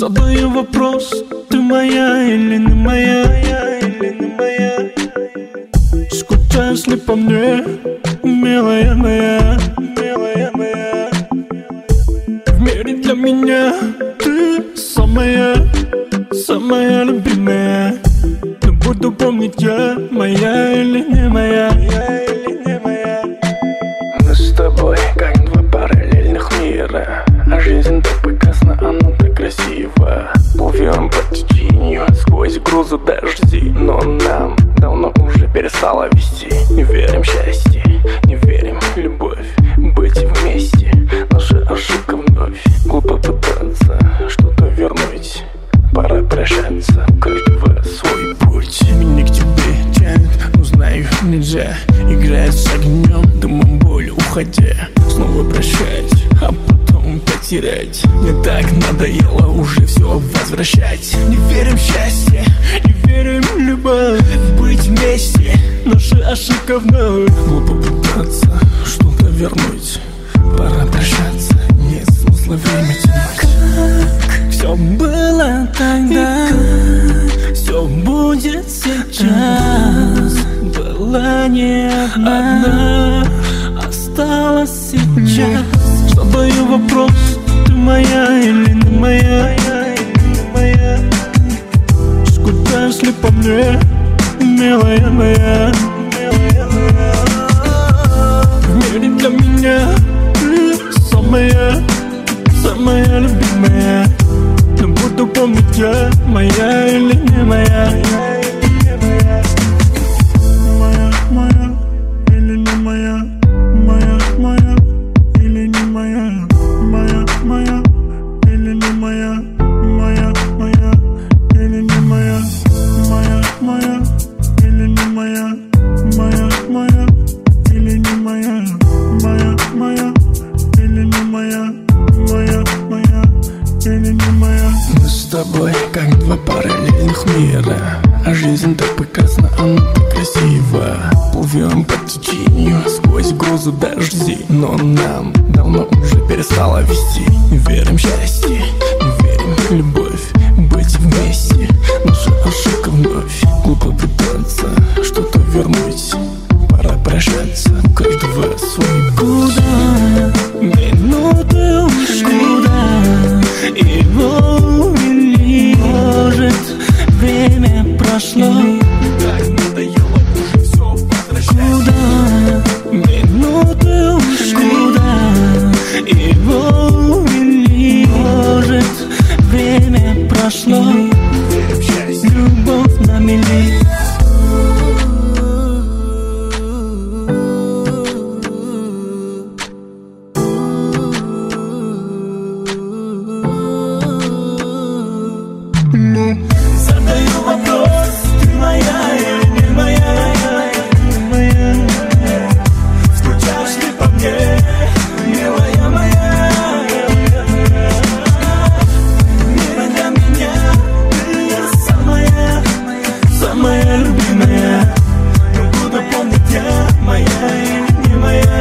Задаю вопрос: ты моя или не моя? Скучаешь ли по мне, милая моя? В мире для меня ты самая любимая. Но буду помнить я, моя или не моя. Мы с тобой как два параллельных мира, а жизнь так прекрасна, она так красива. Плывем по течению сквозь грозу дожди, но нам давно уже перестало вести. Не верим в счастье, не верим в любовь, быть вместе. Наша ошибка вновь, глупо пытаться что-то вернуть. Пора прощаться, каждого свой путь. Меня к тебе тянет, но знаю, нельзя играть с огнем, дымом боли уходя. Снова прощать, а потом потерять. Мне так надоело уже все возвращать. Не верим в счастье, не верим в любовь, быть вместе. Наша ошибка вновь, глупо пытаться что-то вернуть. Пора прощаться, нет смысла время тянуть. Все было тогда, все будет сейчас. Была не одна, осталась сейчас. Задаю вопрос: ты моя или не моя? Скучаешь ли по мне, милая моя? В мире для меня ты самая любимая. Но буду помнить я, моя или не моя. Моя или не моя? Моя или не моя? Моя или не моя? Моя или не моя? Моя или не моя? Моя или не моя? Моя или не моя? Моя или не моя? Мы с тобой как два параллельных мира, а жизнь так прекрасна, она так красива. Плывем по течению сквозь грозу дожди, но нам давно уже перестало вести. Не верим в счастье, не верим в любовь, быть вместе. Наша ошибка вновь, глупо пытаться что-то вернуть. Пора прощаться, у каждого свой путь. Минуты ушли, его увели. Может, время прошло, так надоело уже все возвращать. Минуты ушли, его увели. Может, время прошло, любовь на мели. Задаю вопрос: ты моя или не моя? Скучаешь ли по мне, милая моя? Мир для меня ты самая любимая. Но буду помнить я, моя или не моя?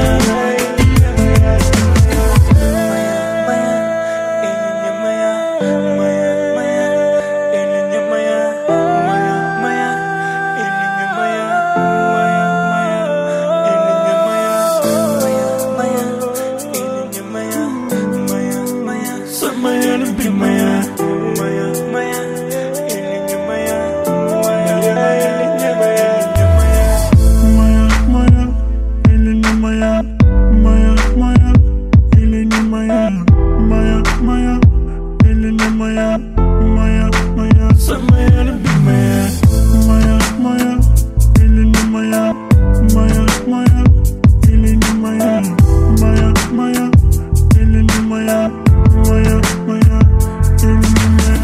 Самая любимая, моя или не моя? Моя или не моя? Моя или не моя? Моя или не моя? Моя или не моя?